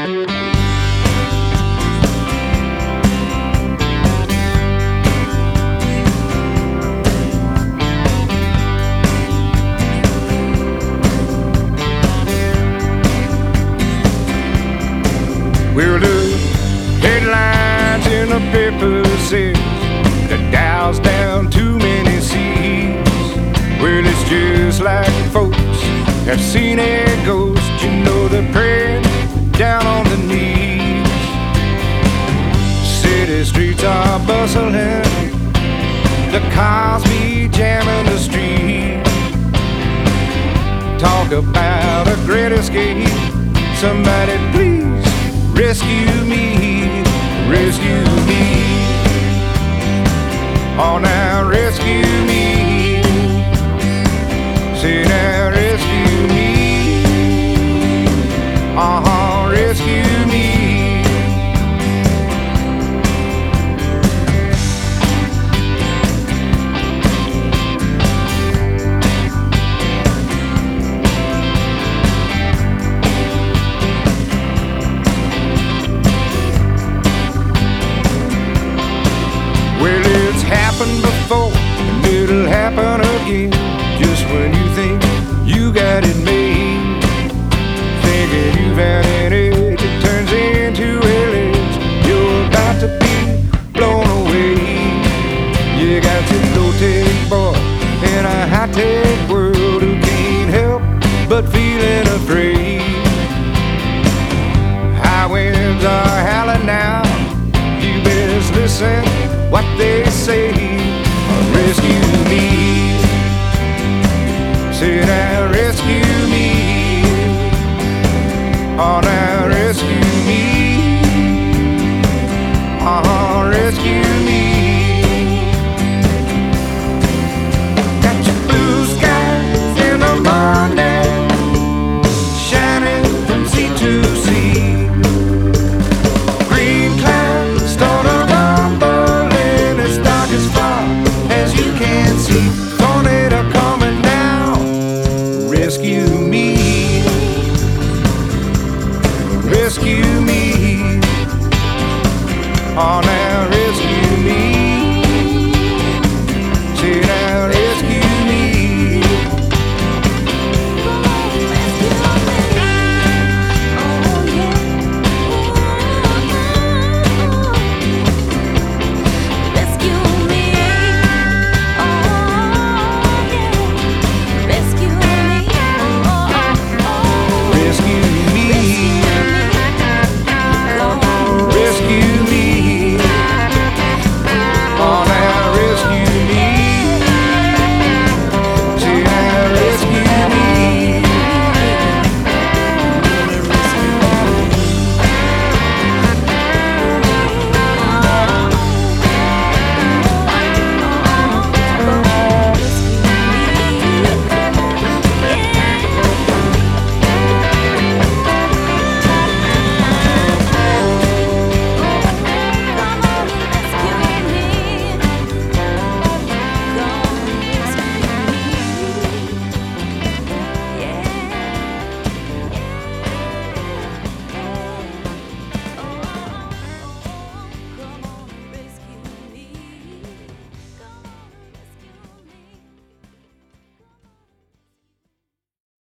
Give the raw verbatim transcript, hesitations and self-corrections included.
Well, the headlines in the paper says the Dow's down too many seas. Well, it's just like folks have seen a ghost. You know they're praying down on the knees. City streets are bustling, the cars be jamming the street. Talk about a great escape. Somebody please rescue me, rescue me. Oh, now rescue me. Say now rescue me. Uh-huh, rescue me. Well, it's happened before, and it'll happen again. Just when you think you got it made, thinking you've had an edge, it turns into a ledge. You're about to be blown away. You got your low-tech boy in a high-tech world who can't help but feeling afraid. High winds are howling now. You best listen what they say. Rescue me. Say now rescue me. Oh, now rescue me. Uh-huh, rescue me. Got your blue skies in the morning, shining from sea to sea. Green clouds start to rumble in as dark as far as you can see. Tornado coming now, rescue me, rescue me. Oh, now rescue